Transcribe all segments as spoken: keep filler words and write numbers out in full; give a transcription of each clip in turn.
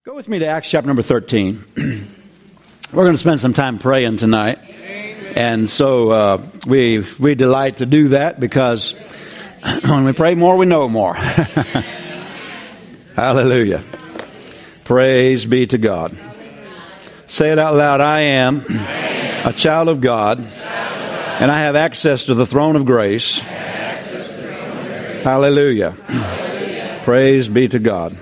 Go with me to Acts chapter number thirteen. We're going to spend some time praying tonight. Amen. And so uh, we we delight to do that because when we pray more, we know more. Hallelujah. Praise be to God. Say it out loud. I am a child of God, and I have access to the throne of grace. Hallelujah. Praise be to God.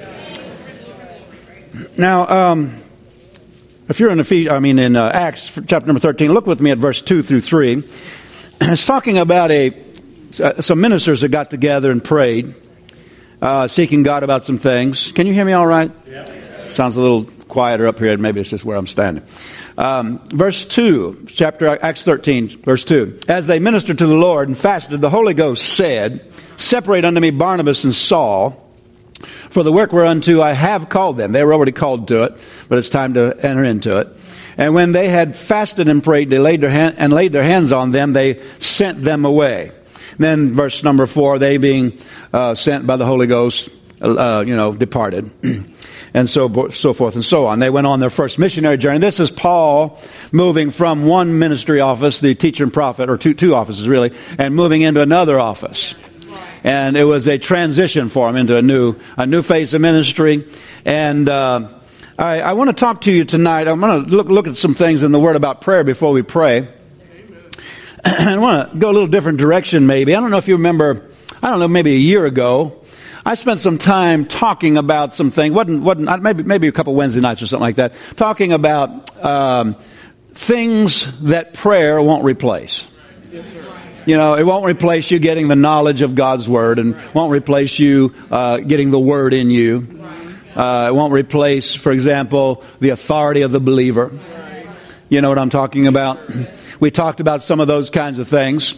Now, um, if you're in the, I mean in uh, Acts chapter number thirteen, look with me at verse two through three. It's talking about a uh, some ministers that got together and prayed, uh, seeking God about some things. Can you hear me all right? Yeah. Sounds a little quieter up here. Maybe it's just where I'm standing. Um, verse two, chapter Acts thirteen, verse two. As they ministered to the Lord and fasted, the Holy Ghost said, "Separate unto me Barnabas and Saul for the work whereunto I have called them." They were already called to it, but it's time to enter into it. And when they had fasted and prayed, they laid their hand, and laid their hands on them, they sent them away. Then verse number four, they being uh, sent by the Holy Ghost, uh, you know, departed. And so so forth and so on. They went on their first missionary journey. This is Paul moving from one ministry office, the teacher and prophet, or two two offices really, and moving into another office. And it was a transition for him into a new a new phase of ministry. And uh, I, I want to talk to you tonight. I'm going to look look at some things in the Word about prayer before we pray. And I want to go a little different direction maybe. I don't know if you remember, I don't know, maybe a year ago, I spent some time talking about some things, wasn't, wasn't, maybe, maybe a couple Wednesday nights or something like that, talking about um, things that prayer won't replace. Yes, sir. You know, it won't replace you getting the knowledge of God's Word, and won't replace you uh, getting the Word in you. Uh, it won't replace, for example, the authority of the believer. You know what I'm talking about? We talked about some of those kinds of things.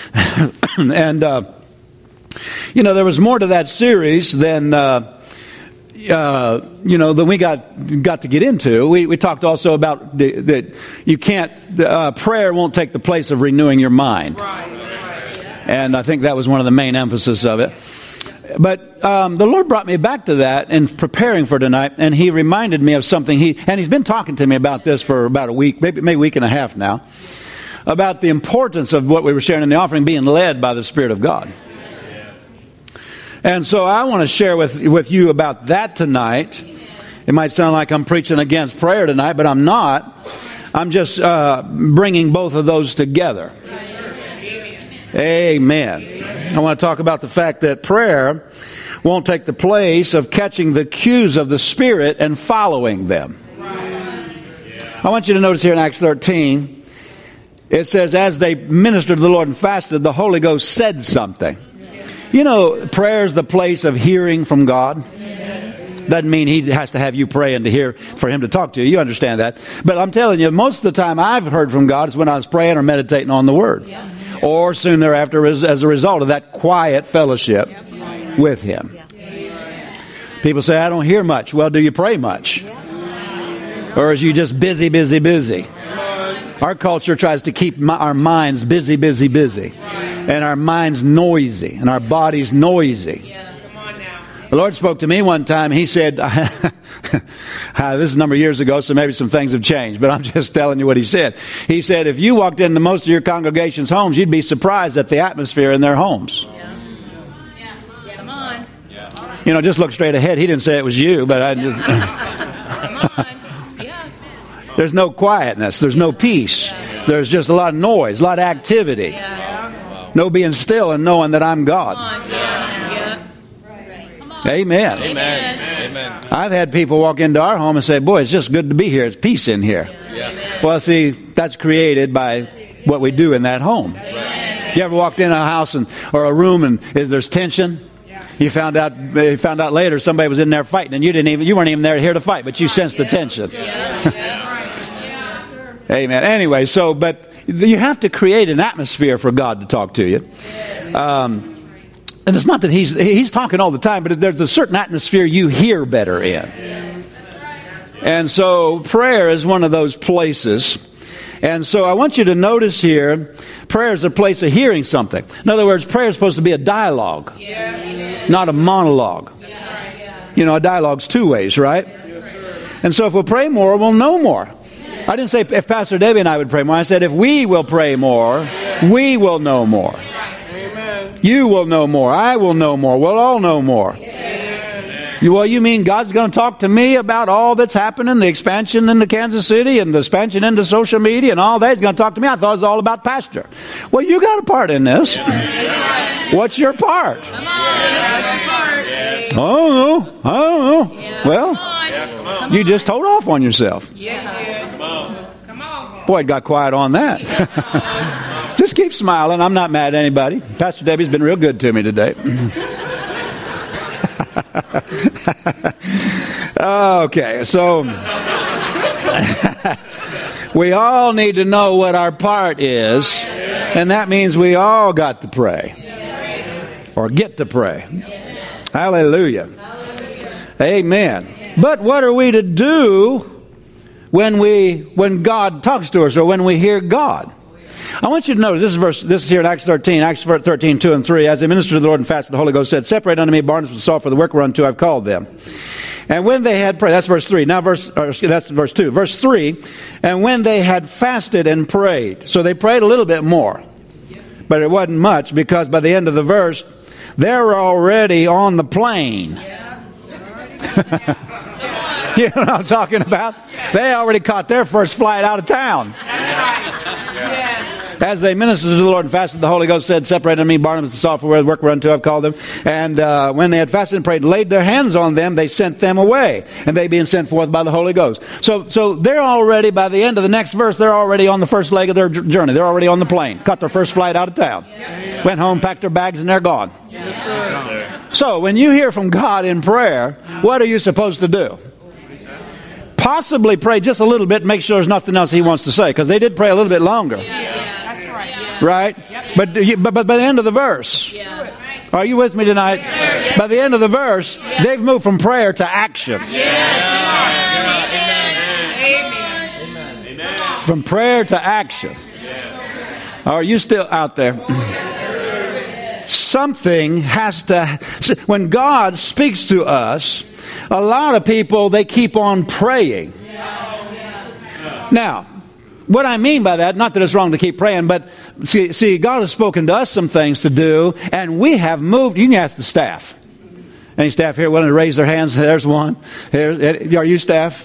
and, uh, you know, there was more to that series than... Uh, Uh, you know, that we got got to get into. We, we talked also about the, that you can't, uh, prayer won't take the place of renewing your mind. And I think that was one of the main emphasis of it. But um, the Lord brought me back to that in preparing for tonight, and He reminded me of something. He and He's been talking to me about this for about a week, maybe, maybe a week and a half now, about the importance of what we were sharing in the offering, being led by the Spirit of God. And so I want to share with with you about that tonight. It might sound like I'm preaching against prayer tonight, but I'm not. I'm just uh, bringing both of those together. Amen. I want to talk about the fact that prayer won't take the place of catching the cues of the Spirit and following them. I want you to notice here in Acts thirteen, it says, as they ministered to the Lord and fasted, the Holy Ghost said something. You know, prayer is the place of hearing from God. Doesn't mean He has to have you praying to hear for Him to talk to you. You understand that. But I'm telling you, most of the time I've heard from God is when I was praying or meditating on the Word. Yeah. Or soon thereafter as, as a result of that quiet fellowship yeah. with Him. Yeah. People say, I don't hear much. Well, do you pray much? Yeah. Or is you just busy, busy, busy? Our culture tries to keep my, our minds busy, busy, busy. And our minds noisy. And our bodies noisy. Yeah. Come on now. The Lord spoke to me one time. He said, this is a number of years ago, so maybe some things have changed. But I'm just telling you what He said. He said, if you walked into most of your congregation's homes, you'd be surprised at the atmosphere in their homes. Yeah. Yeah. Come on. Yeah. You know, just look straight ahead. He didn't say it was you, but I just... Come on. There's no quietness. There's no peace. There's just a lot of noise, a lot of activity. No being still and knowing that I'm God. Amen. Amen. Amen. I've had people walk into our home and say, boy, it's just good to be here. It's peace in here. Well, see, that's created by what we do in that home. You ever walked in a house and or a room and there's tension? You found out you found out later somebody was in there fighting, and you didn't even you weren't even there to hear the fight, but you sensed the tension. Amen. Anyway, so but you have to create an atmosphere for God to talk to you. Um, and it's not that he's he's talking all the time, but there's a certain atmosphere you hear better in. And so prayer is one of those places. And so I want you to notice here, prayer is a place of hearing something. In other words, prayer is supposed to be a dialogue, not a monologue. You know, a dialogue's two ways, right? And so if we'll pray more, we'll know more. I didn't say if Pastor Debbie and I would pray more. I said if we will pray more, we will know more. Amen. You will know more. I will know more. We'll all know more. You, well, you mean God's going to talk to me about all that's happening, the expansion into Kansas City and the expansion into social media and all that? He's going to talk to me. I thought it was all about Pastor. Well, you got a part in this. What's your part? Come on. What's your part? I don't know. I don't know. Yeah. Well, Yeah, you just told off on yourself. Yeah. Come on. Come on. Boy, it got quiet on that. Just keep smiling. I'm not mad at anybody. Pastor Debbie's been real good to me today. Okay, so we all need to know what our part is, and that means we all got to pray or get to pray. Hallelujah. Amen. But what are we to do when we when God talks to us or when we hear God? I want you to notice this is verse. This is here in Acts thirteen, Acts thirteen, two and three. As they ministered to the Lord and fasted, the Holy Ghost said, "Separate unto me Barnabas and Saul for the work whereunto I've called them." And when they had prayed, that's verse three. Now verse or, that's verse two. Verse three. And when they had fasted and prayed, so they prayed a little bit more, but it wasn't much because by the end of the verse, they're already on the plane. You know what I'm talking about? They already caught their first flight out of town. As they ministered to the Lord and fasted, the Holy Ghost said, "Separate unto me Barnabas and Saul for the work whereunto I've called them." And uh, when they had fasted and prayed, laid their hands on them, they sent them away. And they being sent forth by the Holy Ghost. So so they're already, by the end of the next verse, they're already on the first leg of their journey. They're already on the plane. Caught their first flight out of town. Yeah. Went home, packed their bags, and they're gone. Yes, sir. Yes, sir. So when you hear from God in prayer, what are you supposed to do? Possibly pray just a little bit and make sure there's nothing else He wants to say. Because they did pray a little bit longer. Yeah, yeah, that's right. Yeah. Right? Yep. But, but but by the end of the verse, yeah. Are you with me tonight? Yes, sir, yes. By the end of the verse, yes. They've moved from prayer to action. Yes. Amen. Amen. Amen. From prayer to action. Yes. Are you still out there? Yes. Something has to... When God speaks to us, a lot of people, they keep on praying. Now, what I mean by that, not that it's wrong to keep praying, but see, see, God has spoken to us some things to do, and we have moved. You can ask the staff. Any staff here willing to raise their hands? There's one. Here, are you staff?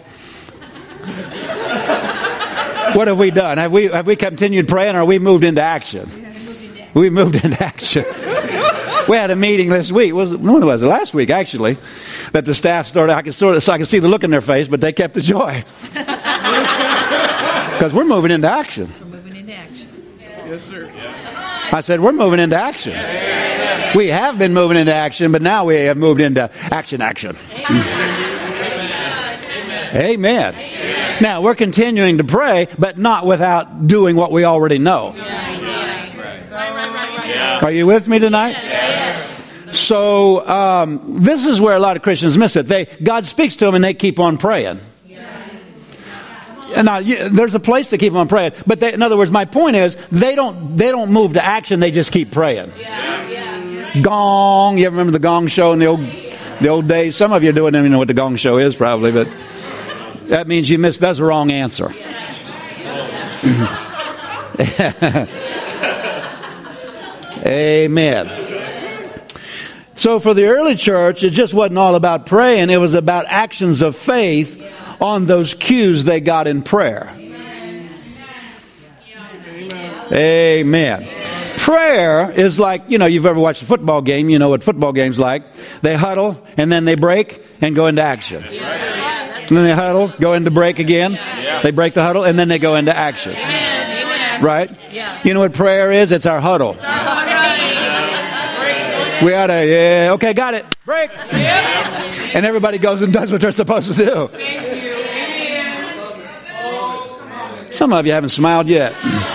What have we done? Have we have we continued praying, or have we moved into action? We moved into action. We had a meeting this week. Was when was it? Last week, actually. That the staff started. I could sort of, so I could see the look in their face, but they kept the joy because we're moving into action. We're moving into action. Yes, sir. I said we're moving into action. Yes, we have been moving into action, but now we have moved into action. Action. Amen. Amen. Amen. Now we're continuing to pray, but not without doing what we already know. Are you with me tonight? So um, this is where a lot of Christians miss it. They God speaks to them and they keep on praying. And now you, there's a place to keep on praying, but they, in other words, my point is they don't they don't move to action. They just keep praying. Gong. You ever remember the Gong Show in the old the old days? Some of you don't even know what the Gong Show is, probably, but that means you missed. That's the wrong answer. Amen. So for the early church, it just wasn't all about praying. It was about actions of faith on those cues they got in prayer. Amen. Prayer is like, you know, you've ever watched a football game. You know what football game's like. They huddle, and then they break and go into action. And then they huddle, go into break again. They break the huddle, and then they go into action. Right? You know what prayer is? It's our huddle. We ought to, yeah, okay, got it. Break. And everybody goes and does what they're supposed to do. Some of you haven't smiled yet.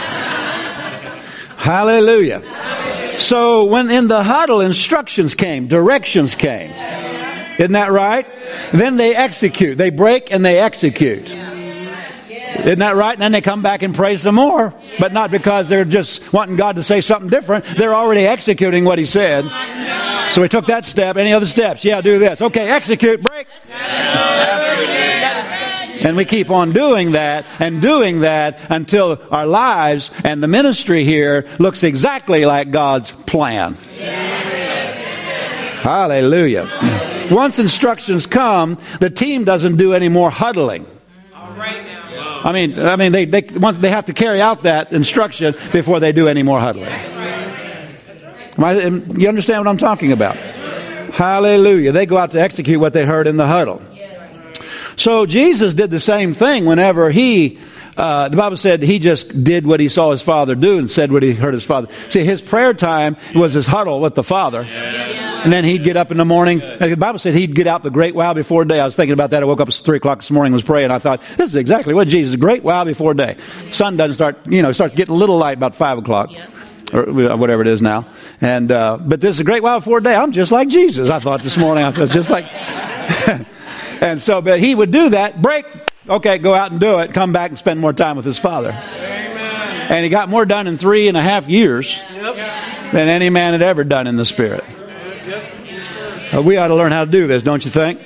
Hallelujah. So when in the huddle, instructions came, directions came. Isn't that right? Then they execute. They break and they execute. Isn't that right? And then they come back and pray some more. But not because they're just wanting God to say something different. They're already executing what He said. So we took that step. Any other steps? Yeah, do this. Okay, execute, break. And we keep on doing that and doing that until our lives and the ministry here looks exactly like God's plan. Hallelujah. Once instructions come, the team doesn't do any more huddling. I mean, I mean, they they once they have to carry out that instruction before they do any more huddling. You understand what I'm talking about? Hallelujah. They go out to execute what they heard in the huddle. So Jesus did the same thing whenever he, uh, the Bible said he just did what he saw his Father do and said what he heard his Father. See, his prayer time was his huddle with the Father. And then he'd get up in the morning. The Bible said he'd get out the great while before day. I was thinking about that. I woke up at three o'clock this morning and was praying. I thought, this is exactly what Jesus, a great while before day. Sun doesn't start, you know, starts getting a little light about five o'clock. Or whatever it is now. And uh, but this is a great while before day. I'm just like Jesus, I thought this morning. I thought just like... And so, but he would do that, break, okay, go out and do it, come back and spend more time with his Father. Amen. And he got more done in three and a half years yep. than any man had ever done in the Spirit. Yep. Uh, we ought to learn how to do this, don't you think?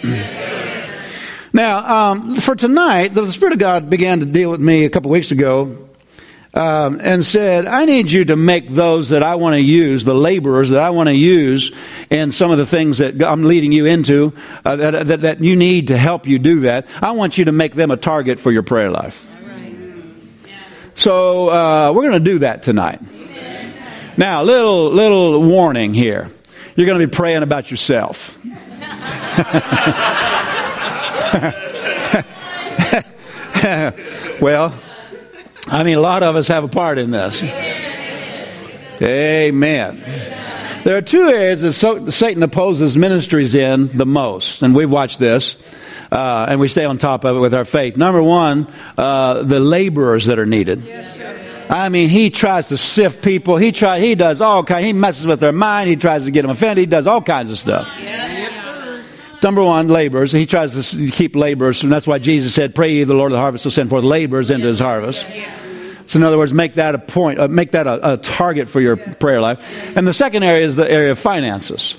Now, um, for tonight, the Spirit of God began to deal with me a couple weeks ago. Um, and said, I need you to make those that I want to use, the laborers that I want to use in some of the things that I'm leading you into, uh, that, that, that you need to help you do that. I want you to make them a target for your prayer life. Right. So uh, we're going to do that tonight. Amen. Now, little little warning here. You're going to be praying about yourself. Well, I mean, a lot of us have a part in this. Amen. There are two areas that so, Satan opposes ministries in the most, and we've watched this, uh, and we stay on top of it with our faith. Number one, uh, the laborers that are needed. I mean, he tries to sift people. He try, he does all kinds. He messes with their mind. He tries to get them offended. He does all kinds of stuff. Number one, laborers. He tries to keep laborers, and that's why Jesus said, "Pray ye the Lord of the harvest will send forth laborers into His harvest." So, in other words, make that a point, uh, make that a, a target for your prayer life. And the second area is the area of finances.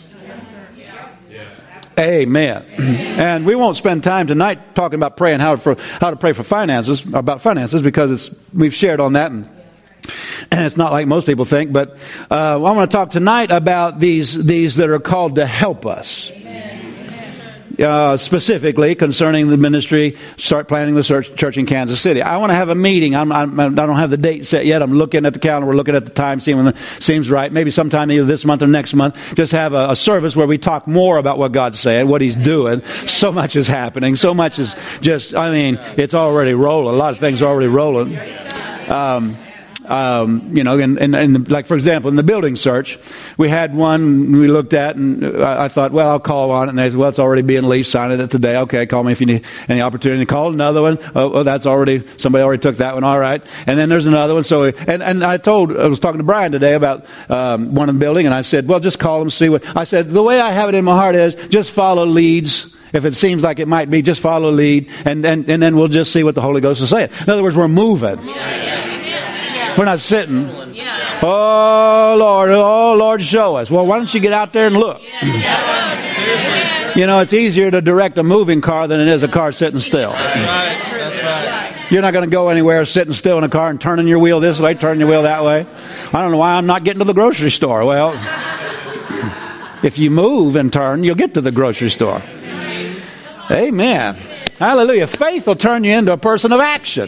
Amen. And we won't spend time tonight talking about praying how for how to pray for finances about finances because it's we've shared on that and. And it's not like most people think, but uh, I want to talk tonight about these these that are called to help us. Uh, specifically concerning the ministry, start planning the church, church in Kansas City. I want to have a meeting. I'm, I'm, I don't have the date set yet. I'm looking at the calendar. We're looking at the time, seeing when it seems right. Maybe sometime either this month or next month. Just have a, a service where we talk more about what God's saying, what He's doing. So much is happening. So much is just, I mean, it's already rolling. A lot of things are already rolling. Um, Um, you know, and, and, and like, for example, in the building search, we had one we looked at, and I, I thought, well, I'll call on it. And they said, well, it's already being leased. Sign it today. Okay, call me if you need any opportunity. Call another one. Oh, oh, that's already, somebody already took that one. All right. And then there's another one. So, and, and I told, I was talking to Brian today about um, one in the building, and I said, well, just call them, see what, I said, the way I have it in my heart is just follow leads. If it seems like it might be, just follow a lead, and, and, and then we'll just see what the Holy Ghost is saying. In other words, we're moving. We're not sitting. Oh, Lord, oh, Lord, show us. Well, why don't you get out there and look? You know, it's easier to direct a moving car than it is a car sitting still. That's right. That's right. You're not going to go anywhere sitting still in a car and turning your wheel this way, turning your wheel that way. I don't know why I'm not getting to the grocery store. Well, if you move and turn, you'll get to the grocery store. Amen. Hallelujah. Faith will turn you into a person of action.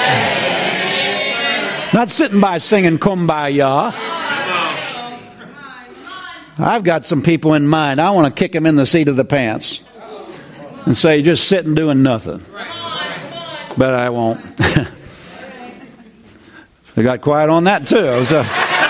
Not sitting by singing Kumbaya. I've got some people in mind. I want to kick them in the seat of the pants and say, just sitting doing nothing. But I won't. They got quiet on that too. So.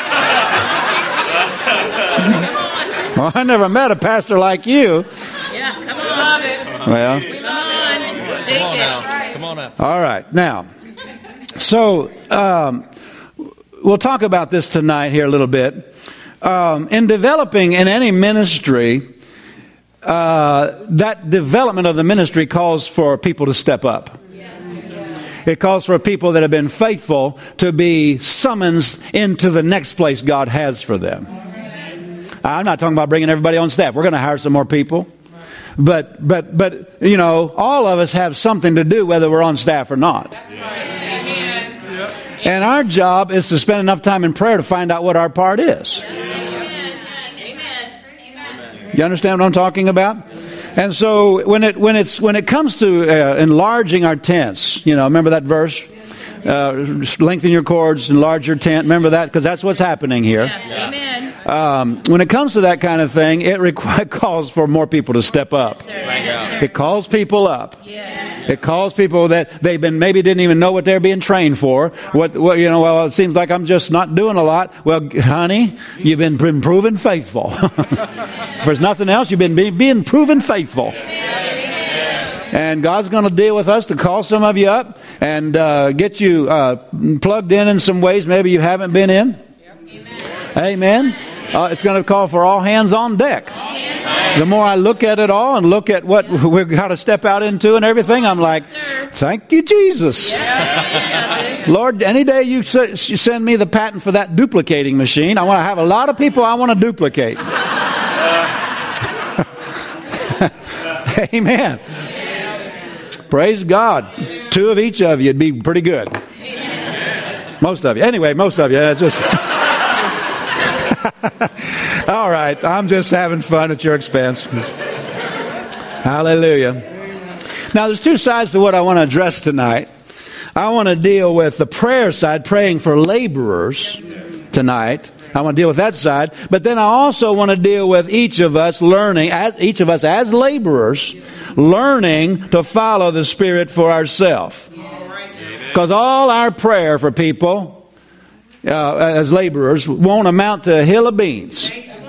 Well, I never met a pastor like you. Yeah, come on. Well, Come on. Take Come on it. now. Come on now. all right. Now, so um, we'll talk about this tonight here a little bit. Um, in developing in any ministry, uh, that development of the ministry calls for people to step up. It calls for people that have been faithful to be summoned into the next place God has for them. I'm not talking about bringing everybody on staff. We're going to hire some more people. But, but, but, you know, all of us have something to do whether we're on staff or not. That's right. Amen. And our job is to spend enough time in prayer to find out what our part is. Amen. Amen. You understand what I'm talking about? And so when it when it's when it comes to uh, enlarging our tents, you know, remember that verse? Uh, lengthen your cords, enlarge your tent. Remember that? Because that's what's happening here. Yeah. Amen. Um, when it comes to that kind of thing, it requ- calls for more people to step up. Yes, It calls people up. yes. It calls people that they've been maybe didn't even know what they're being trained for. What, what you know? Well, it seems like I'm just not doing a lot. Well, honey, you've been, been proven faithful. If there's nothing else, you've been being, being proven faithful. And God's going to deal with us to call some of you up and uh, get you uh, plugged in in some ways maybe you haven't been in. Amen. Uh, it's going to call for all hands on deck. The more I look at it all and look at what we've got to step out into and everything, I'm like, thank you, Jesus. Lord, any day you send me the patent for that duplicating machine, I want to have a lot of people I want to duplicate. Amen. Praise God. Two of each of you would be pretty good. Most of you. Anyway, most of you. That's just... All right. I'm just having fun at your expense. Hallelujah. Now, there's two sides to what I want to address tonight. I want to deal with the prayer side, praying for laborers tonight. I want to deal with that side. But then I also want to deal with each of us learning, each of us as laborers, learning to follow the Spirit for ourselves. Because all our prayer for people uh, as laborers won't amount to a hill of beans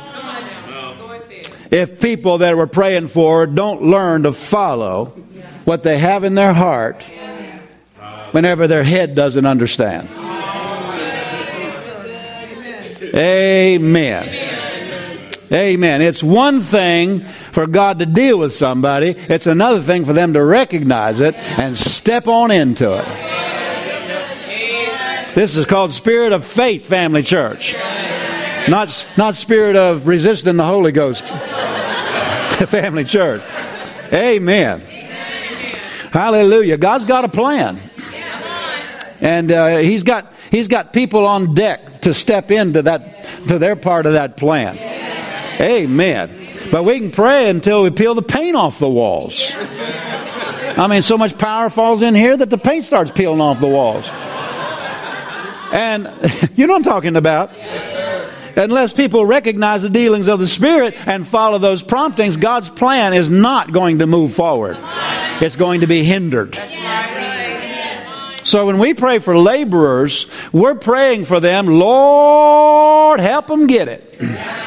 if people that we're praying for don't learn to follow what they have in their heart whenever their head doesn't understand. Amen. Amen. It's one thing for God to deal with somebody. It's another thing for them to recognize it and step on into it. This is called spirit of faith, family church. Not, not spirit of resisting the Holy Ghost, family church. Amen. Hallelujah. God's got a plan. And uh, he's got he's got people on deck to step into that to their part of that plan. Amen. But we can pray until we peel the paint off the walls. I mean, so much power falls in here that the paint starts peeling off the walls. And you know what I'm talking about. Unless people recognize the dealings of the Spirit and follow those promptings, God's plan is not going to move forward. It's going to be hindered. So when we pray for laborers, we're praying for them, Lord, help them get it.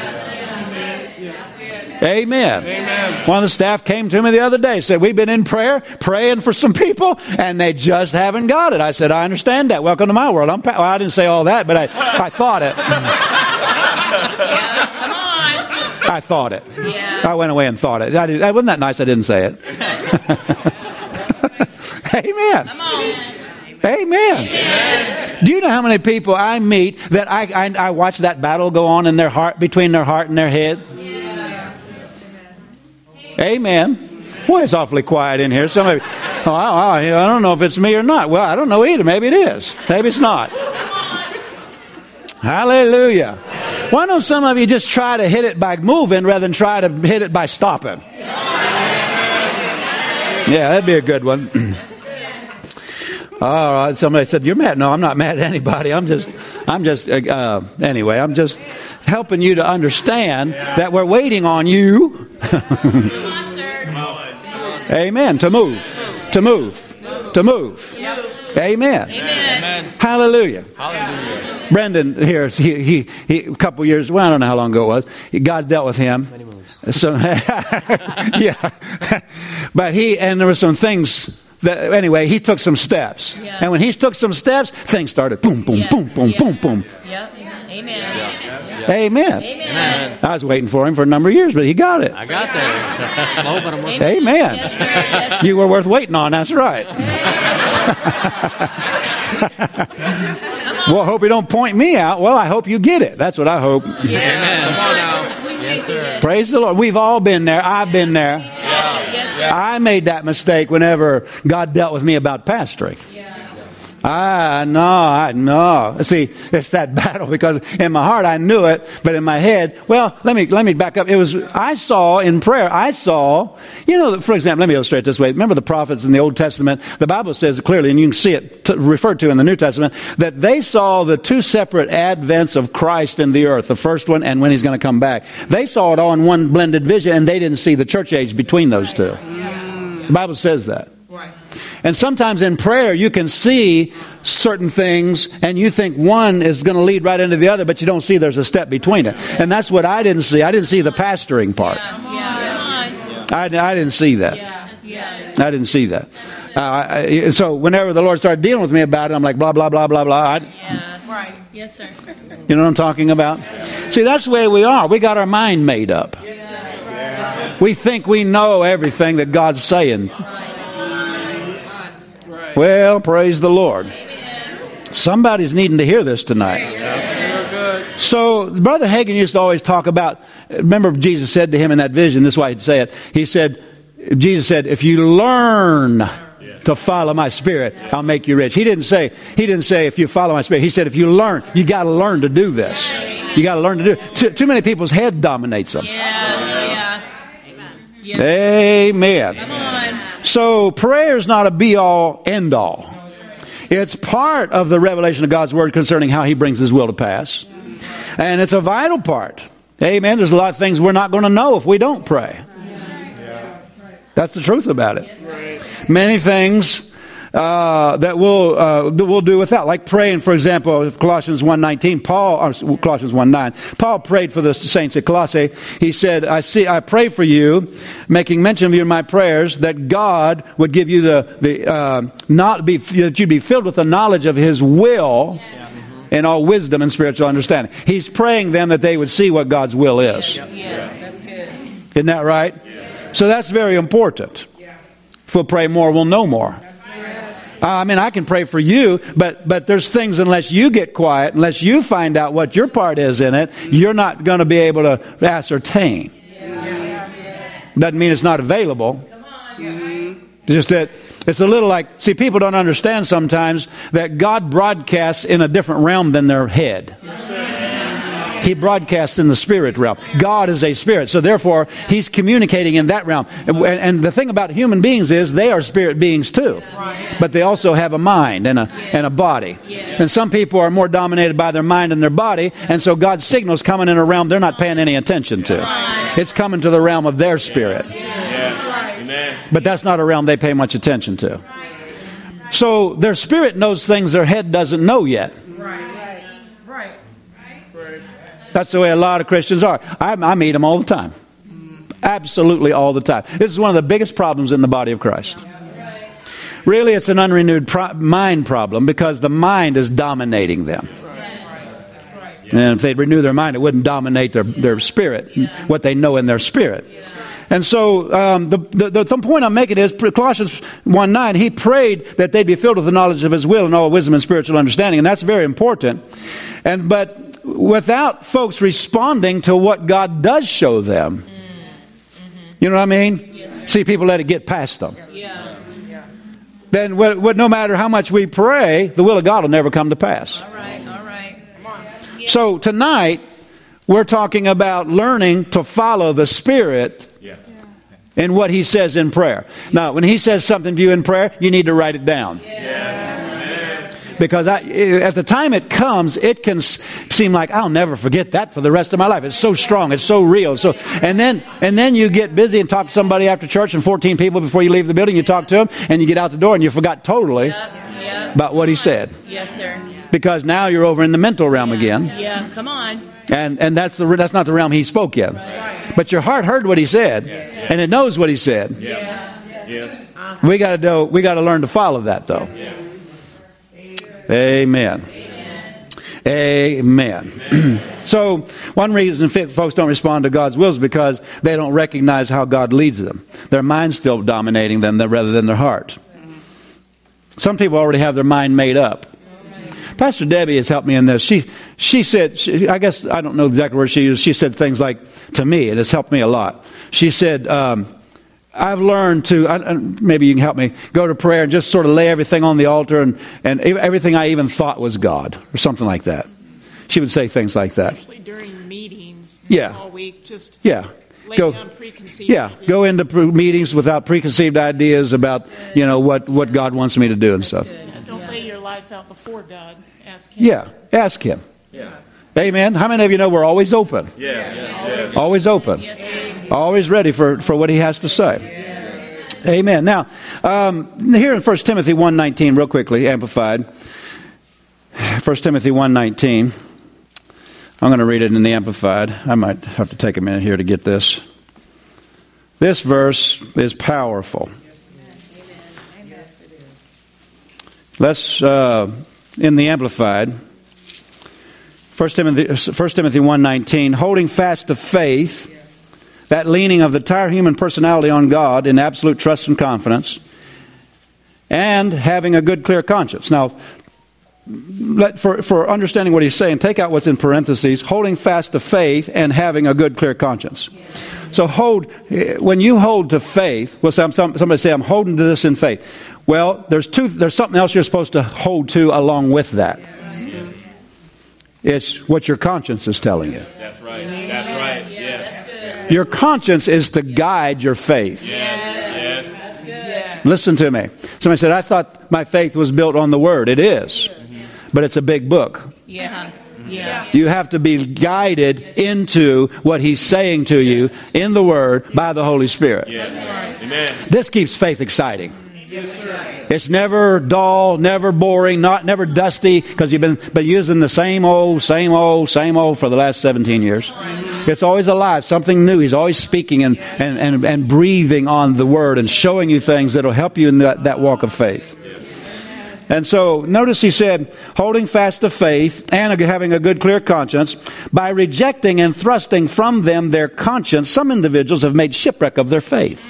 Amen. Amen. One of the staff came to me the other day, said, we've been in prayer, praying for some people, and they just haven't got it. I said, I understand that. Welcome to my world. I'm pa- well, I didn't say all that, but I, I thought it. Yeah, come on. I thought it. Yeah. I went away and thought it. I did, wasn't that nice I didn't say it? Amen. Come on. Amen. Amen. Do you know how many people I meet that I, I I watch that battle go on in their heart, between their heart and their head? Yeah. Amen. Boy, it's awfully quiet in here. Some of you, oh, I, I don't know if it's me or not. Well, I don't know either. Maybe it is. Maybe it's not. Hallelujah. Why don't some of you just try to hit it by moving rather than try to hit it by stopping? Yeah, that'd be a good one. All right. Somebody said, you're mad. No, I'm not mad at anybody. I'm just, I'm just, uh, anyway, I'm just helping you to understand that we're waiting on you. Amen. To move. To move. To move. Amen. Amen. Hallelujah. Hallelujah. Brendan here, he, he, he, a couple years, well, I don't know how long ago it was. God dealt with him. So, yeah. But he, and there were some things that, anyway, he took some steps. Yeah. And when he took some steps, things started boom, boom, Yeah. boom, boom, Yeah. boom, boom. Yep. Amen. Yeah. Amen. Amen. I was waiting for him for a number of years, but he got it. I got that. Slow, but I'm working. Amen. Yes, sir. Yes, sir. You were worth waiting on, that's right. Well, I hope you don't point me out. Well, I hope you get it. That's what I hope. Yeah. Amen. Come on now. We Yes, need sir. to Praise the Lord. We've all been there. I've been there. get I made that mistake whenever God dealt with me about pastoring. Ah, no, I no. See, it's that battle because in my heart I knew it, but in my head, well, let me let me back up. It was I saw in prayer. I saw, you know, for example, let me illustrate it this way. Remember the prophets in the Old Testament? The Bible says clearly, and you can see it t- referred to in the New Testament, that they saw the two separate advents of Christ in the earth. The first one, and when He's going to come back. They saw it all in one blended vision, and they didn't see the church age between those two. The Bible says that. And sometimes in prayer, you can see certain things, and you think one is going to lead right into the other, but you don't see there's a step between it. And that's what I didn't see. I didn't see the pastoring part. Yeah. I, I didn't see that. Yeah. Yeah. I didn't see that. Uh, I, so whenever the Lord started dealing with me about it, I'm like, blah, blah, blah, blah, blah. I, Yeah. Right. Yes, sir. you know what I'm talking about? See, that's the way we are. We got our mind made up. We think we know everything that God's saying. Well, praise the Lord. Somebody's needing to hear this tonight. So, Brother Hagin used to always talk about, remember Jesus said to him in that vision, this is why he'd say it. He said, Jesus said, if you learn to follow my spirit, I'll make you rich. He didn't say, he didn't say if you follow my spirit. He said, if you learn, you got to learn to do this. You got to learn to do it. Too, too many people's head dominates them. Yeah. Yeah. Amen. Come on. So prayer is not a be-all, end-all. It's part of the revelation of God's Word concerning how He brings His will to pass. And it's a vital part. Amen. There's a lot of things we're not going to know if we don't pray. That's the truth about it. Many things uh, that we'll, uh, that we'll do without. Like praying, for example, Colossians one nineteen, Paul, or Colossians one nine, Paul prayed for the saints at Colossae. He said, I see, I pray for you, making mention of you in my prayers, that God would give you the, the uh, not be, that you'd be filled with the knowledge of His will and all wisdom and spiritual understanding. He's praying them that they would see what God's will is. Yes, that's good. Isn't that right? So that's very important. If we'll pray more, we'll know more. Uh, I mean, I can pray for you, but but there's things, unless you get quiet, unless you find out what your part is in it, you're not going to be able to ascertain. Doesn't mean it's not available. It's just that it's a little like, see, people don't understand sometimes that God broadcasts in a different realm than their head. He broadcasts in the spirit realm. God is a spirit, so therefore He's communicating in that realm. And, and the thing about human beings is they are spirit beings too, but they also have a mind and a and a body. And some people are more dominated by their mind and their body, and so God's signal's coming in a realm they're not paying any attention to. It's coming to the realm of their spirit, but that's not a realm they pay much attention to. So their spirit knows things their head doesn't know yet. That's the way a lot of Christians are. I, I meet them all the time. Absolutely all the time. This is one of the biggest problems in the body of Christ. Really, it's an unrenewed pro- mind problem because the mind is dominating them. And if they'd renew their mind, it wouldn't dominate their, their spirit, what they know in their spirit. And so um, the, the, the point I'm making is Colossians one nine, he prayed that they'd be filled with the knowledge of His will and all wisdom and spiritual understanding. And that's very important. And but without folks responding to what God does show them. You know what I mean? Yes. See, people let it get past them. Yeah. Then what, what, no matter how much we pray, the will of God will never come to pass. All right, all right. Yeah. So tonight, we're talking about learning to follow the Spirit Yes. in what He says in prayer. Now, when He says something to you in prayer, you need to write it down. Yes. Because I, at the time it comes, it can seem like I'll never forget that for the rest of my life. It's so strong, it's so real. So, and then and then you get busy and talk to somebody after church, and fourteen people before you leave the building. You talk to them, and you get out the door, and you forgot totally Yep, yep. about what he said. Yes, sir. Because now you're over in the mental realm again, Yeah, come on. and and that's the that's not the realm he spoke in. Right. But your heart heard what he said, and it knows what he said. Yeah. Yes. We got to do. We got to learn to follow that, though. Yes. Amen. Amen. Amen. So one reason folks don't respond to God's will is because they don't recognize how God leads them. Their mind's still dominating them rather than their heart. Some people already have their mind made up. Pastor Debbie has helped me in this. She she said, she, I guess, I don't know exactly where she used. She said things like, to me, it has helped me a lot. She said, um, I've learned to, I, maybe you can help me, go to prayer and just sort of lay everything on the altar and, and everything I even thought was God or something like that. She would say things like that. Especially during meetings Yeah. all week, just Yeah. lay Go, down preconceived yeah, ideas. go into pre- meetings without preconceived ideas about, you know, what, what God wants me to do and stuff. Yeah, don't lay your life out before God. Ask Him. Yeah, ask Him. Yeah. Amen. How many of you know we're always open? Yes. Yes. Always open. Yes, sir. Always ready for, for what He has to say. Amen. Now, um, here in First Timothy one nineteen, real quickly, Amplified. First Timothy one nineteen. I'm going to read it in the Amplified. I might have to take a minute here to get this. This verse is powerful. Let's, uh, in the Amplified, First Timothy, First Timothy one nineteen, holding fast to faith, that leaning of the entire human personality on God in absolute trust and confidence, and having a good, clear conscience. Now, let, for, for understanding what he's saying, take out what's in parentheses, holding fast to faith and having a good, clear conscience. So hold, when you hold to faith, well, some, some, somebody say, I'm holding to this in faith. Well, there's two. There's something else you're supposed to hold to along with that. It's what your conscience is telling you. That's right. That's right. Yes. Your conscience is to guide your faith. Yes. Yes. Listen to me. Somebody said, I thought my faith was built on the Word. It is. But it's a big book. Yeah. Yeah. You have to be guided into what He's saying to you in the Word by the Holy Spirit. Yes. Amen. This keeps faith exciting. It's never dull, never boring, not never dusty, because you've been been using the same old, same old, same old for the last seventeen years. It's always alive, something new. He's always speaking and, and, and, and breathing on the Word and showing you things that will help you in that, that walk of faith. And so, notice he said, holding fast to faith and having a good, clear conscience, by rejecting and thrusting from them their conscience, some individuals have made shipwreck of their faith.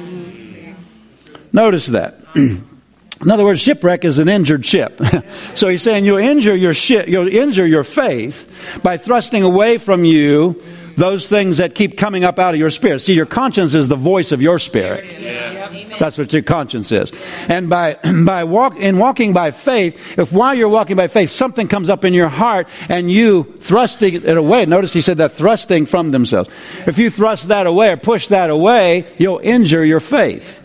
Notice that. In other words, shipwreck is an injured ship. So he's saying you'll injure your ship, you'll injure your faith by thrusting away from you those things that keep coming up out of your spirit. See, your conscience is the voice of your spirit. Yes. That's what your conscience is. And by by walk in walking by faith, if while you're walking by faith, something comes up in your heart and you thrusting it away. Notice he said that thrusting from themselves. If you thrust that away or push that away, you'll injure your faith.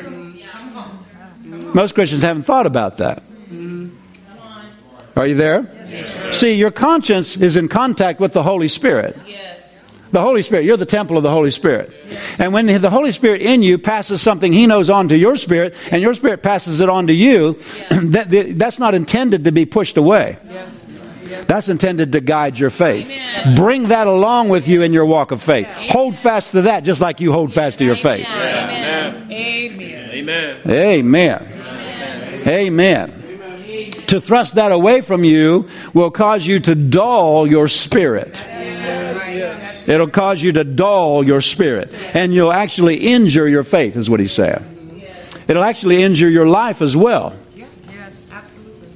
Most Christians haven't thought about that. Are you there? See, your conscience is in contact with the Holy Spirit. Yes. The Holy Spirit, you're the temple of the Holy Spirit. And when the Holy Spirit in you passes something He knows on to your spirit, and your spirit passes it on to you, that, that's not intended to be pushed away. That's intended to guide your faith. Amen. Bring that along with you in your walk of faith. Hold fast to that just like you hold fast to your faith. Amen. Amen. Amen. Amen. Amen. To thrust that away from you will cause you to dull your spirit. It'll cause you to dull your spirit. And you'll actually injure your faith, is what he's saying. It'll actually injure your life as well. Yes, absolutely.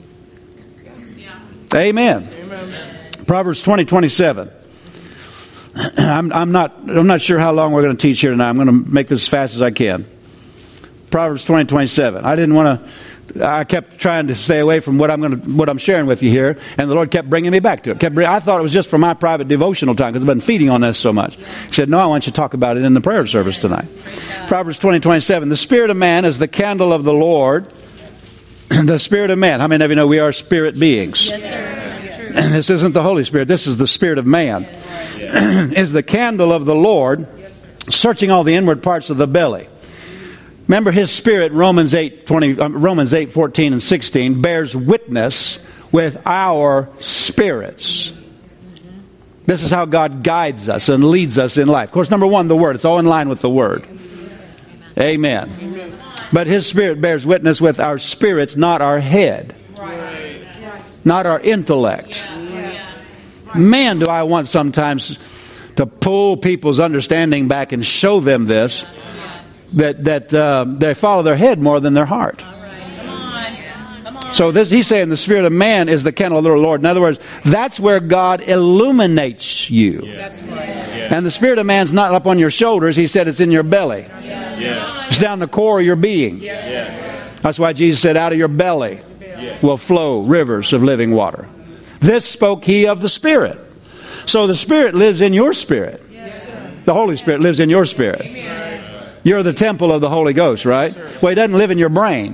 Amen. Proverbs twenty twenty-seven. I'm, I'm not. I'm not sure how long we're going to teach here tonight. I'm going to make this as fast as I can. Proverbs twenty twenty-seven. I didn't want to. I kept trying to stay away from what I'm going to, what I'm sharing with you here, and the Lord kept bringing me back to it. Kept bring, I thought it was just for my private devotional time because I've been feeding on this so much. He said, "No, I want you to talk about it in the prayer service tonight." Proverbs twenty twenty-seven. The spirit of man is the candle of the Lord. The spirit of man. How many of you know we are spirit beings? Yes, sir. That's true. This isn't the Holy Spirit. This is the spirit of man. Is the candle of the Lord, searching all the inward parts of the belly. Remember, His Spirit, Romans eight twenty, um, Romans eight fourteen and sixteen, bears witness with our spirits. This is how God guides us and leads us in life. Of course, number one, the Word. It's all in line with the Word. Amen. Amen. But His Spirit bears witness with our spirits, not our head, right. Not our intellect. Yeah. Man, do I want sometimes to pull people's understanding back and show them this. That that uh, they follow their head more than their heart. All right. Come on. So this, he's saying the spirit of man is the candle of the Lord. In other words, that's where God illuminates you. That's right. And the spirit of man's not up on your shoulders. He said it's in your belly. Yes. It's down the core of your being. Yes. That's why Jesus said, out of your belly Yes. will flow rivers of living water. This spoke he of the Spirit. So the Spirit lives in your spirit. The Holy Spirit lives in your spirit. You're the temple of the Holy Ghost, right? Well, he doesn't live in your brain.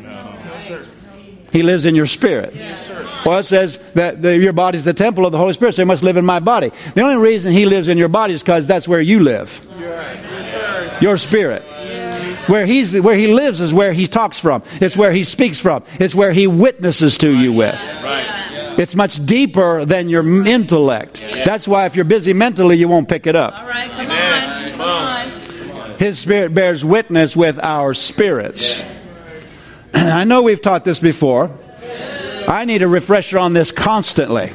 He lives in your spirit. Well, it says that the, your body's the temple of the Holy Spirit, so he must live in my body. The only reason he lives in your body is because that's where you live. Your spirit. Where he's where he lives is where he talks from. It's where he speaks from. It's where he witnesses to you with. It's much deeper than your intellect. That's why if you're busy mentally, you won't pick it up. All right, come on. Come on. His Spirit bears witness with our spirits. I know we've taught this before. I need a refresher on this constantly.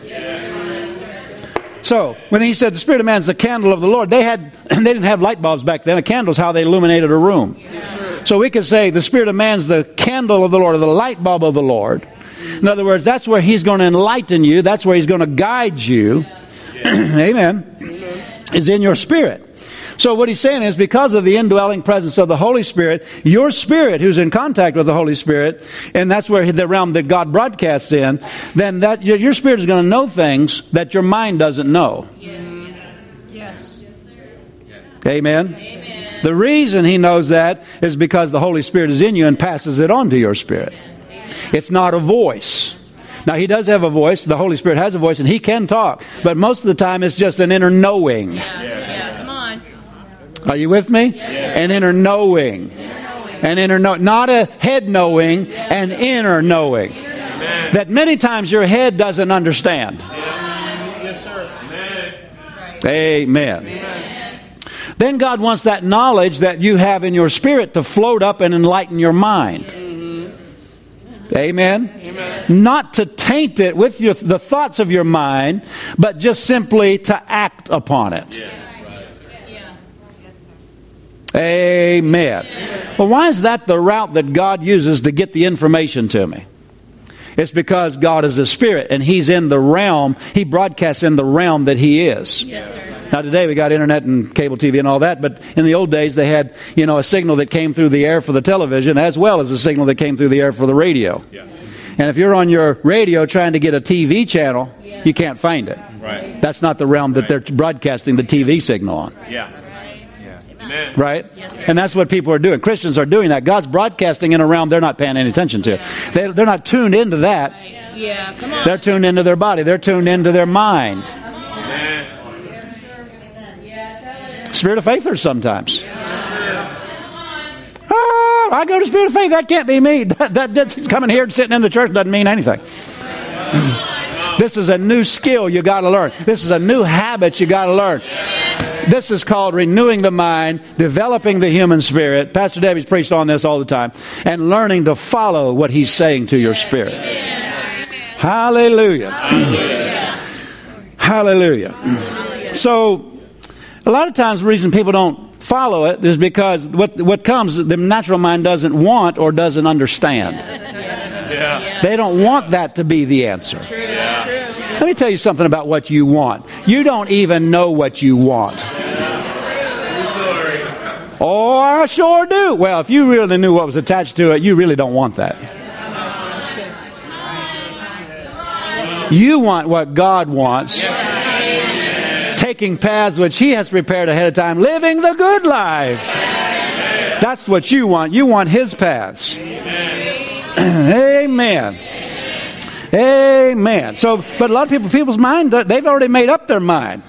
So, when he said the Spirit of man is the candle of the Lord, they had they didn't have light bulbs back then. A candle is how they illuminated a room. So we could say the Spirit of man is the candle of the Lord, or the light bulb of the Lord. In other words, that's where he's going to enlighten you. That's where he's going to guide you. Amen. Is in your spirit. So what he's saying is, because of the indwelling presence of the Holy Spirit, your spirit, who's in contact with the Holy Spirit, and that's where the realm that God broadcasts in, then that your, your spirit is going to know things that your mind doesn't know. Yes. Yes. Amen. Amen. The reason he knows that is because the Holy Spirit is in you and passes it on to your spirit. It's not a voice. Now, he does have a voice. The Holy Spirit has a voice, and he can talk. But most of the time, it's just an inner knowing. Yeah. Yeah. Come on. Are you with me? Yes. An inner knowing. An inner know, not a head knowing, an inner knowing. Amen. That many times your head doesn't understand. Yes, sir. Amen. Amen. Amen. Then God wants that knowledge that you have in your spirit to float up and enlighten your mind. Amen? Amen. Not to taint it with your, the thoughts of your mind, but just simply to act upon it. Yes. Amen. Well, why is that the route that God uses to get the information to me? It's because God is a spirit, and he's in the realm, he broadcasts in the realm that he is. Yes, sir. Now today we got internet and cable T V and all that, but in the old days they had, you know, a signal that came through the air for the television as well as a signal that came through the air for the radio. Yeah. And if you're on your radio trying to get a T V channel, yeah. you can't find it. Right. That's not the realm that right. they're broadcasting the T V signal on. Yeah. Amen. Right? Yes, sir. And that's what people are doing. Christians are doing that. God's broadcasting in a realm they're not paying any attention to. They, they're not tuned into that. Yeah, come on. They're tuned into their body. They're tuned into their mind. Amen. Spirit of faith, or sometimes. Oh, I go to Spirit of faith. That can't be me. That, that, that's coming here and sitting in the church doesn't mean anything. This is a new skill you got to learn. This is a new habit you got to learn. This is called renewing the mind, developing the human spirit. Pastor Debbie's preached on this all the time. And learning to follow what he's saying to your spirit. Hallelujah. Hallelujah. Hallelujah. So, a lot of times the reason people don't follow it is because what what comes, the natural mind doesn't want or doesn't understand. Yeah. They don't want that to be the answer. True, that's true. Let me tell you something about what you want. You don't even know what you want. Oh, I sure do. Well, if you really knew what was attached to it, you really don't want that. You want what God wants. Taking paths which he has prepared ahead of time. Living the good life. That's what you want. You want his paths. Amen. Amen. So, but a lot of people, people's mind, they've already made up their mind.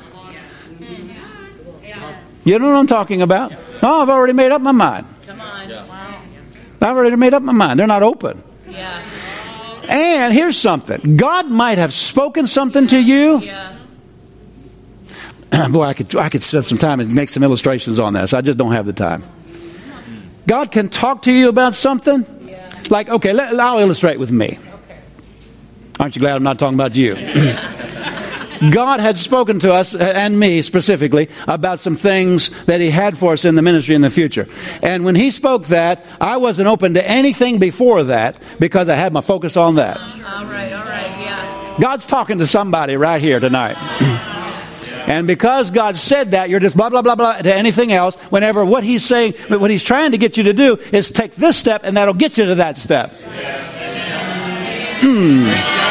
You know what I'm talking about? Oh, I've already made up my mind. Come on. I've already made up my mind. They're not open. Yeah. And here's something. God might have spoken something to you. Yeah. Boy, I could I could spend some time and make some illustrations on this. I just don't have the time. God can talk to you about something. Yeah. Like, okay, let, I'll illustrate with me. Okay. Aren't you glad I'm not talking about you? God had spoken to us, and me specifically, about some things that He had for us in the ministry in the future. And when He spoke that, I wasn't open to anything before that because I had my focus on that. All right, all right, yeah. God's talking to somebody right here tonight. And because God said that, you're just blah, blah, blah, blah to anything else, whenever what He's saying, what He's trying to get you to do is take this step, and that'll get you to that step. Hmm.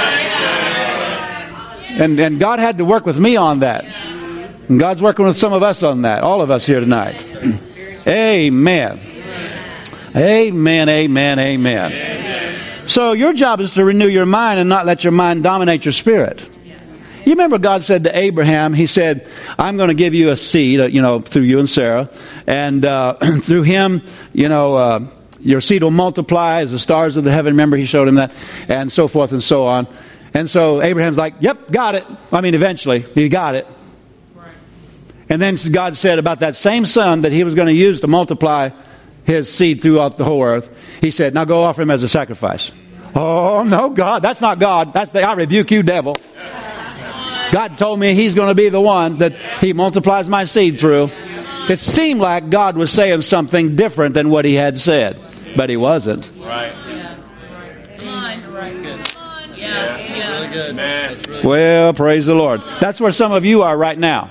And, and God had to work with me on that. And God's working with some of us on that, all of us here tonight. Amen. Amen, amen, amen. So your job is to renew your mind and not let your mind dominate your spirit. You remember God said to Abraham, He said, I'm going to give you a seed, uh, you know, through you and Sarah. And uh, through him, you know, uh, your seed will multiply as the stars of the heaven. Remember, He showed him that. And so forth and so on. And so Abraham's like, yep, got it. I mean, eventually, he got it. And then God said about that same son that He was going to use to multiply His seed throughout the whole earth. He said, now go offer him as a sacrifice. Oh, no, God, that's not God. That's the, I rebuke you, devil. God told me He's going to be the one that He multiplies my seed through. It seemed like God was saying something different than what He had said, but He wasn't. Right. Yeah. Come on. Right. Good. Come on. Yeah. Yeah. That's Yeah. really good. Man. That's really Well, praise the Lord. That's where some of you are right now.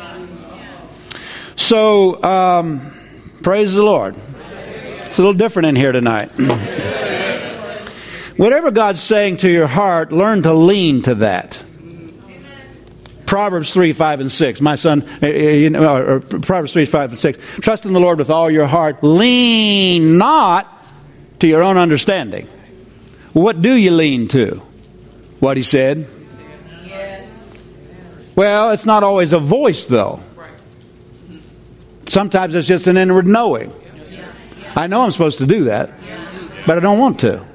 So, um, praise the Lord. It's a little different in here tonight. Whatever God's saying to your heart, learn to lean to that. Proverbs three, five, and six. My son, uh, you know, or Proverbs three, five, and six. Trust in the Lord with all your heart. Lean not to your own understanding. What do you lean to? What He said? Yes. Well, it's not always a voice, though. Sometimes it's just an inward knowing. I know I'm supposed to do that, but I don't want to.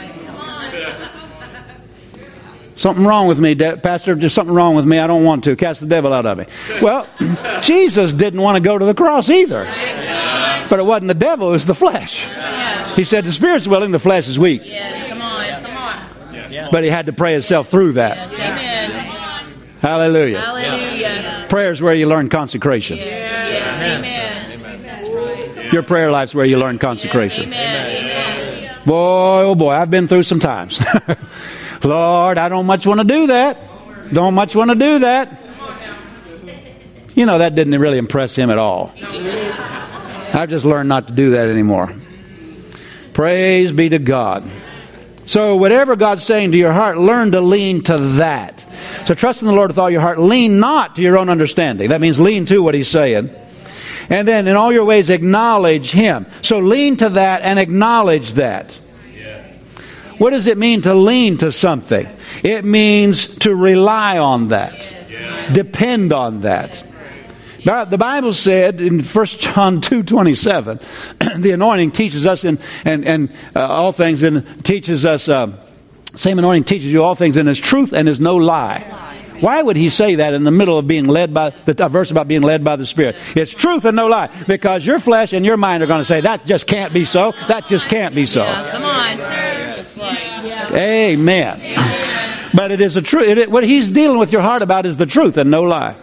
Something wrong with me, Pastor. There's something wrong with me. I don't want to. Cast the devil out of me. Well, Jesus didn't want to go to the cross either. But it wasn't the devil, it was the flesh. He said the spirit's willing, the flesh is weak. Yes, come on, come on. But He had to pray Himself through that. Yes, amen. Hallelujah. Hallelujah. Prayer is where you learn consecration. Yes, yes, amen. That's right. Your prayer life's where you learn consecration. Yes, amen, amen. Boy, oh boy, I've been through some times. Lord, I don't much want to do that. Don't much want to do that. You know, that didn't really impress Him at all. I've just learned not to do that anymore. Praise be to God. So whatever God's saying to your heart, learn to lean to that. So trust in the Lord with all your heart. Lean not to your own understanding. That means lean to what He's saying. And then in all your ways acknowledge Him. So lean to that and acknowledge that. What does it mean to lean to something? It means to rely on that. Depend on that. The Bible said in First John two twenty-seven, the anointing teaches us in, and, and uh, all things, and teaches us, uh, same anointing teaches you all things, and is truth and is no lie. Why would he say that in the middle of being led by, the verse about being led by the Spirit? It's truth and no lie. Because your flesh and your mind are going to say, that just can't be so. That just can't be so. Yeah, come on. That's right. Yeah. Amen. Amen. But it is a truth. It, what he's dealing with your heart about is the truth and no lie.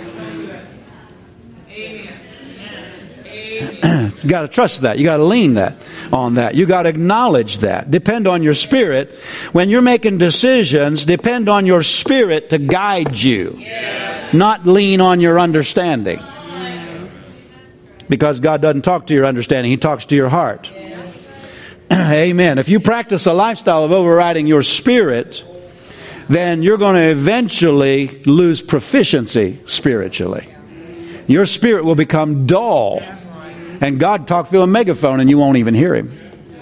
You got to trust that. You got to lean that on that. You got to acknowledge that. Depend on your spirit. When you're making decisions, depend on your spirit to guide you. Yes. Not lean on your understanding. Mm. Because God doesn't talk to your understanding. He talks to your heart. Yes. Amen. If you practice a lifestyle of overriding your spirit, then you're going to eventually lose proficiency spiritually. Your spirit will become dull. And God talked through a megaphone and you won't even hear Him.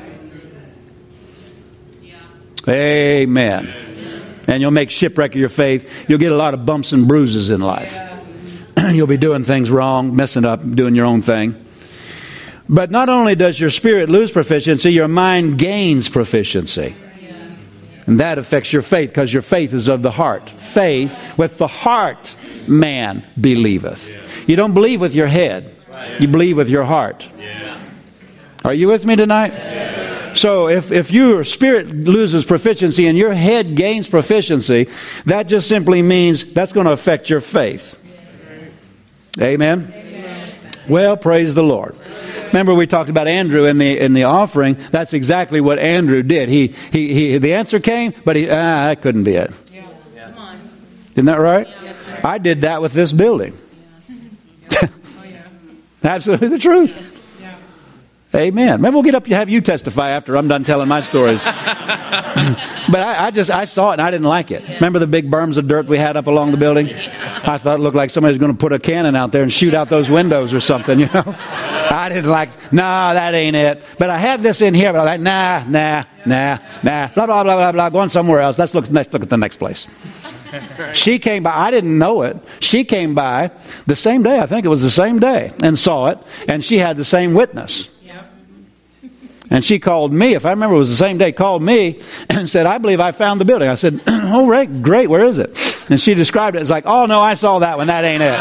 Amen. And you'll make shipwreck of your faith. You'll get a lot of bumps and bruises in life. You'll be doing things wrong, messing up, doing your own thing. But not only does your spirit lose proficiency, your mind gains proficiency. And that affects your faith, because your faith is of the heart. Faith with the heart man believeth. You don't believe with your head. You believe with your heart. Are you with me tonight? So if, if your spirit loses proficiency and your head gains proficiency, that just simply means that's going to affect your faith. Amen? Amen. Well, praise the Lord. Remember we talked about Andrew in the in the offering. That's exactly what Andrew did. He he, he the answer came, but he ah, that couldn't be it. Yeah. Come on. Isn't that right? Yes, sir. I did that with this building. Oh, yeah. Absolutely the truth. Yeah. Amen. Maybe we'll get up and have you testify after I'm done telling my stories. But I, I just, I saw it and I didn't like it. Remember the big berms of dirt we had up along the building? I thought it looked like somebody was going to put a cannon out there and shoot out those windows or something, you know? I didn't like, nah, that ain't it. But I had this in here, but I was like, nah, nah, nah, nah, blah, blah, blah, blah, blah, going somewhere else. Let's look, let's look at the next place. She came by. I didn't know it. She came by the same day. I think it was the same day and saw it. And she had the same witness. And she called me, if I remember it was the same day, called me and said, I believe I found the building. I said, oh, right, great, where is it? And she described it as like, oh, no, I saw that one, that ain't it.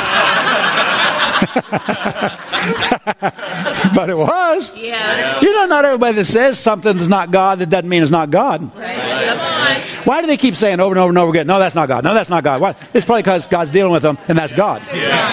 But it was. Yeah. You know, not everybody that says something's not God, that doesn't mean it's not God. Right. Come on. Why do they keep saying over and over and over again, no, that's not God, no, that's not God? Why? It's probably because God's dealing with them, and that's God.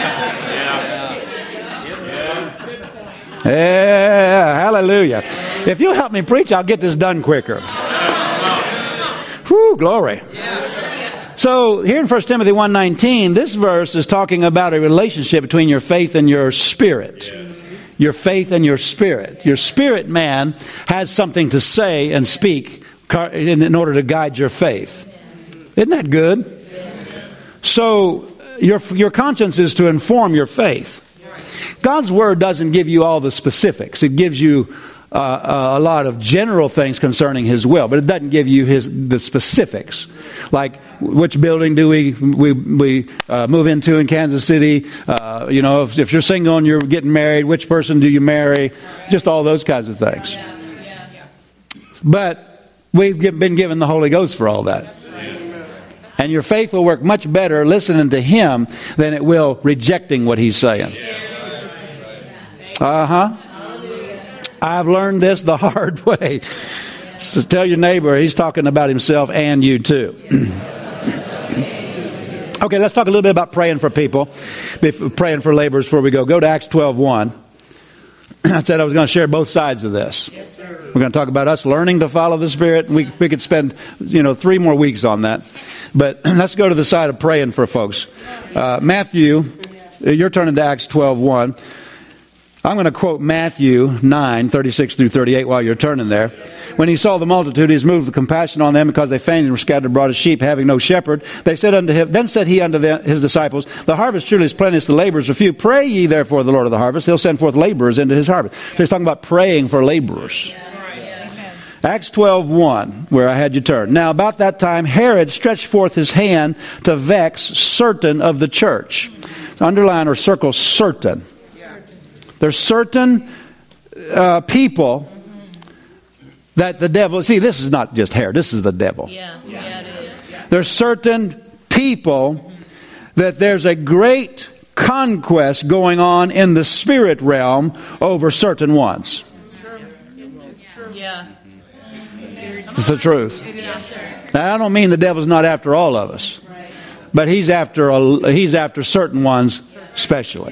Yeah, hallelujah. If you'll help me preach, I'll get this done quicker. Whew, glory. So here in First Timothy one nineteen, this verse is talking about a relationship between your faith and your spirit. Your faith and your spirit. Your spirit man has something to say and speak in order to guide your faith. Isn't that good? So your your conscience is to inform your faith. God's Word doesn't give you all the specifics. It gives you uh, uh, a lot of general things concerning His will, but it doesn't give you his the specifics. Like, which building do we we, we uh, move into in Kansas City? Uh, you know, if, if you're single and you're getting married, which person do you marry? Just all those kinds of things. But we've been given the Holy Ghost for all that. And your faith will work much better listening to Him than it will rejecting what He's saying. Uh-huh. I've learned this the hard way. So tell your neighbor, he's talking about himself and you too. Okay, let's talk a little bit about praying for people, praying for laborers before we go. Go to Acts twelve one. I said I was going to share both sides of this. Yes, sir. We're going to talk about us learning to follow the Spirit. We we could spend, you know, three more weeks on that. But let's go to the side of praying for folks. Uh, Matthew, you're turning to Acts twelve one. I'm going to quote Matthew nine, thirty-six through thirty-eight while you're turning there. When he saw the multitude, he was moved with compassion on them because they fainted and were scattered abroad as sheep, having no shepherd. They said unto him, then said he unto the, his disciples, the harvest truly is plenteous, the laborers are few. Pray ye therefore the Lord of the harvest, he'll send forth laborers into his harvest. So he's talking about praying for laborers. Acts twelve one, where I had you turn. Now about that time, Herod stretched forth his hand to vex certain of the church. Underline or circle certain. There's certain uh, people that the devil... See, this is not just Herod. This is the devil. Yeah, yeah, it is. There's certain people that there's a great conquest going on in the spirit realm over certain ones. It's true. It's true. Yeah. It's the truth. Yes, sir. Now, I don't mean the devil's not after all of us. But he's after a, he's after certain ones especially.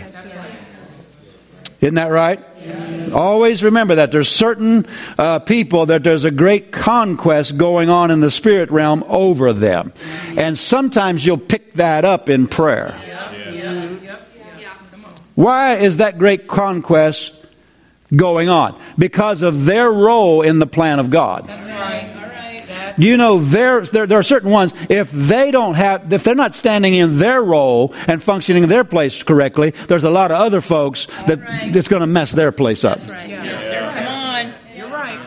Isn't that right? Yeah. Always remember that there's certain uh, people that there's a great conquest going on in the spirit realm over them. And sometimes you'll pick that up in prayer. Yeah. Yeah. Yeah. Yeah. Why is that great conquest going on? Because of their role in the plan of God. That's right. All right. Do you know there, there there are certain ones, if they don't have, if they're not standing in their role and functioning in their place correctly, there's a lot of other folks that right. it's going to mess their place up. That's right. Yes, sir. Come on. You're right.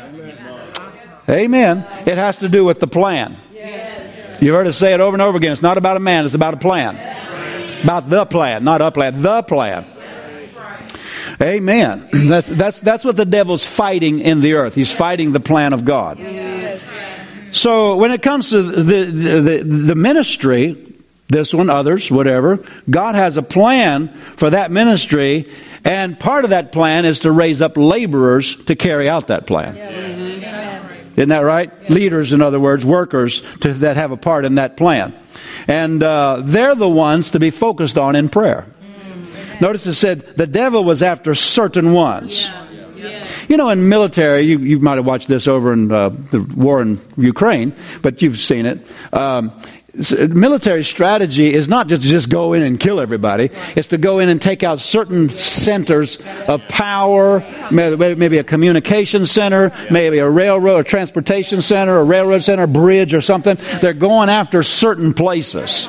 Amen. It has to do with the plan. Yes. You've heard us say it over and over again. It's not about a man, it's about a plan. Yes. About the plan, not a plan, the plan. Yes. Amen. That's, that's, that's what the devil's fighting in the earth. He's fighting the plan of God. Yes. So when it comes to the, the, the ministry, this one, others, whatever, God has a plan for that ministry, and part of that plan is to raise up laborers to carry out that plan. Yes. Isn't that right? Yeah. Leaders, in other words, workers to, that have a part in that plan. And uh, they're the ones to be focused on in prayer. Mm. Notice it said the devil was after certain ones. Yeah. Yes. You know, in military, you, you might have watched this over in uh, the war in Ukraine, but you've seen it. Um, military strategy is not just to just go in and kill everybody. It's to go in and take out certain centers of power, maybe a communication center, maybe a railroad, a transportation center, a railroad center, bridge or something. They're going after certain places.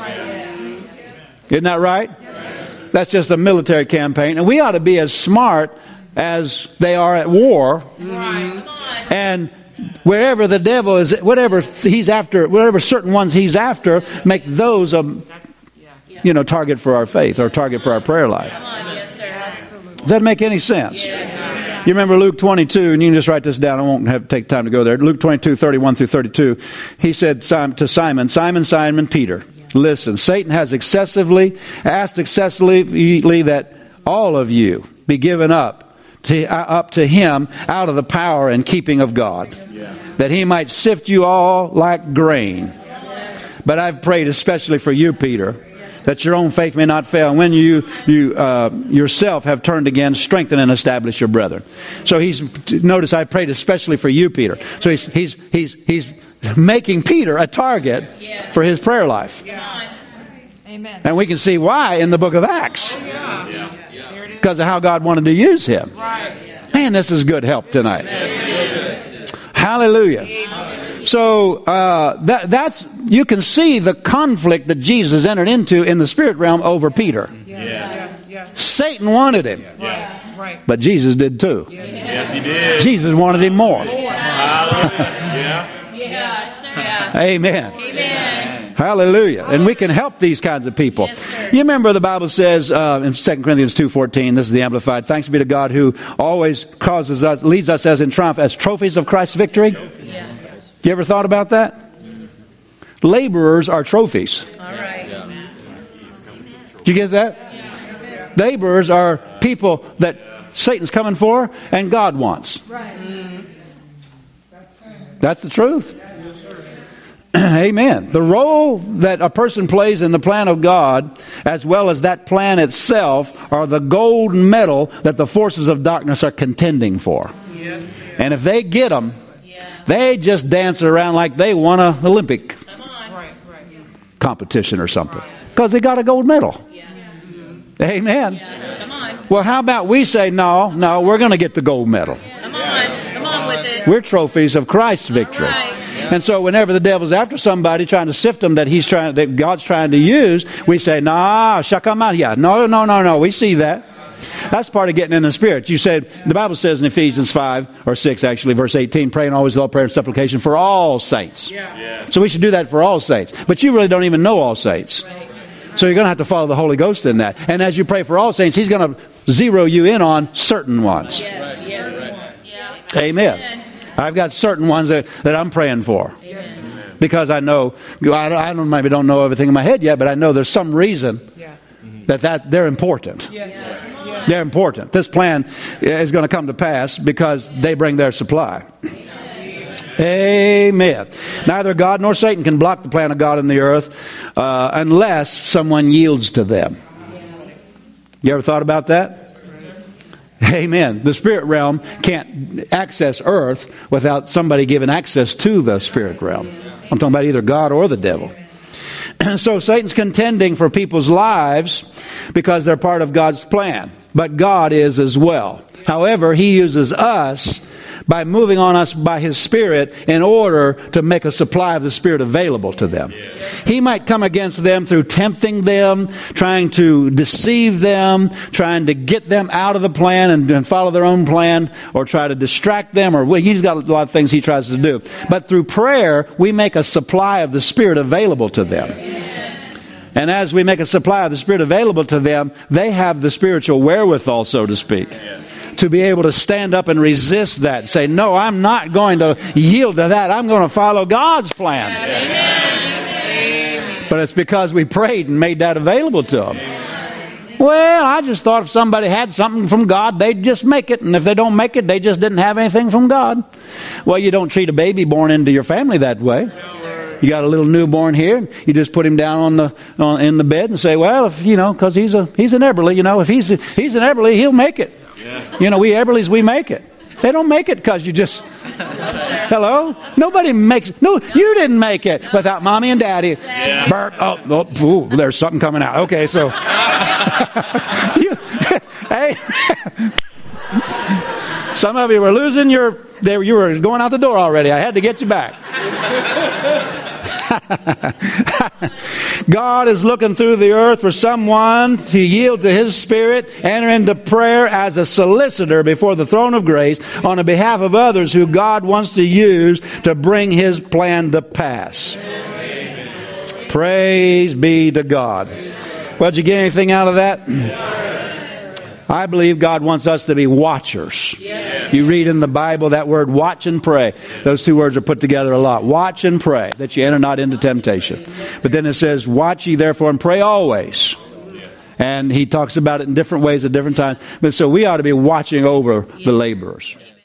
Isn't that right? That's just a military campaign. And we ought to be as smart as they are at war. Right. And wherever the devil is, whatever he's after, whatever certain ones he's after, make those a, you know, target for our faith or target for our prayer life. Does that make any sense? Yes. You remember Luke twenty-two, and you can just write this down. I won't have to take time to go there. Luke twenty-two, thirty-one through thirty-two. He said to Simon, Simon, Simon, Peter, listen, Satan has excessively, asked excessively that all of you be given up To, uh, up to him out of the power and keeping of God, yeah. that he might sift you all like grain. But I've prayed especially for you, Peter, that your own faith may not fail. And when you you uh, yourself have turned again, strengthen and establish your brethren. So he's notice I prayed especially for you, Peter. So he's he's he's he's making Peter a target yeah. for his prayer life. Yeah. Amen. And we can see why in the book of Acts. Oh, yeah. Yeah. Because of how God wanted to use him. Right. Man, this is good help tonight. Yes, hallelujah. Amen. So uh, that, that's you can see the conflict that Jesus entered into in the spirit realm over Peter. Yeah. Yes. Yeah. Satan wanted him. Yeah. Right. But Jesus did too. Yes, he did. Jesus wanted him more. Hallelujah. Yeah. Yeah. Amen. Amen. Hallelujah. And we can help these kinds of people. Yes, you remember the Bible says uh, in Second Corinthians two fourteen, this is the Amplified, thanks be to God who always causes us, leads us as in triumph, as trophies of Christ's victory. Yeah. You ever thought about that? Laborers are trophies. All right. Did you get that? Yeah. Laborers are people that Satan's coming for and God wants. Right. That's the truth. Amen. The role that a person plays in the plan of God, as well as that plan itself, are the gold medal that the forces of darkness are contending for. Yeah. And if they get them, yeah. they just dance around like they won an Olympic competition or something. Because they got a gold medal. Yeah. Amen. Yeah. Come on. Well, how about we say, no, no, we're going to get the gold medal. Come on. Come on with it. We're trophies of Christ's victory. And so whenever the devil's after somebody trying to sift them that he's trying, that God's trying to use, we say, nah, shakamaya. No, no, no, no. We see that. That's part of getting in the Spirit. You said, the Bible says in Ephesians five, or six actually, verse eighteen, praying always with all prayer and supplication for all saints. Yeah. Yeah. So we should do that for all saints. But you really don't even know all saints. Right. So you're going to have to follow the Holy Ghost in that. And as you pray for all saints, he's going to zero you in on certain ones. Yes, right. yes. Yeah. Amen. Amen. I've got certain ones that, that I'm praying for. Amen. Because I know, I, I don't, maybe don't know everything in my head yet, but I know there's some reason yeah. that, that they're important. Yes. Yes. They're important. This plan is going to come to pass because they bring their supply. Amen. Neither God nor Satan can block the plan of God in the earth uh, unless someone yields to them. You ever thought about that? Amen. The spirit realm can't access earth without somebody giving access to the spirit realm. I'm talking about either God or the devil. So Satan's contending for people's lives because they're part of God's plan. But God is as well. However, he uses us by moving on us by his Spirit in order to make a supply of the Spirit available to them. He might come against them through tempting them, trying to deceive them, trying to get them out of the plan and, and follow their own plan, or try to distract them, or well, he's got a lot of things he tries to do. But through prayer, we make a supply of the Spirit available to them. And as we make a supply of the Spirit available to them, they have the spiritual wherewithal, so to speak, to be able to stand up and resist that. Say, no, I'm not going to yield to that. I'm going to follow God's plan. Yes. But it's because we prayed and made that available to them. Well, I just thought if somebody had something from God, they'd just make it. And if they don't make it, they just didn't have anything from God. Well, you don't treat a baby born into your family that way. You got a little newborn here. You just put him down on the on, in the bed and say, well, if you know, because he's a he's an Eberly, you know, if he's a, he's an Eberly, he'll make it. Yeah. You know, we Eberlys, we make it. They don't make it because you just. Hello? Nobody makes. No, you didn't make it without mommy and daddy. Yeah. Burp. Oh, oh ooh, there's something coming out. Okay, so. you, hey. Some of you were losing your. They, you were going out the door already. I had to get you back. God is looking through the earth for someone to yield to His Spirit, enter into prayer as a solicitor before the throne of grace on the behalf of others who God wants to use to bring His plan to pass. Amen. Praise be to God. Well, did you get anything out of that? I believe God wants us to be watchers. Yes. You read in the Bible that word watch and pray. Those two words are put together a lot. Watch and pray, that you enter not into temptation. But then it says, watch ye therefore and pray always. And he talks about it in different ways at different times. But so we ought to be watching over the laborers.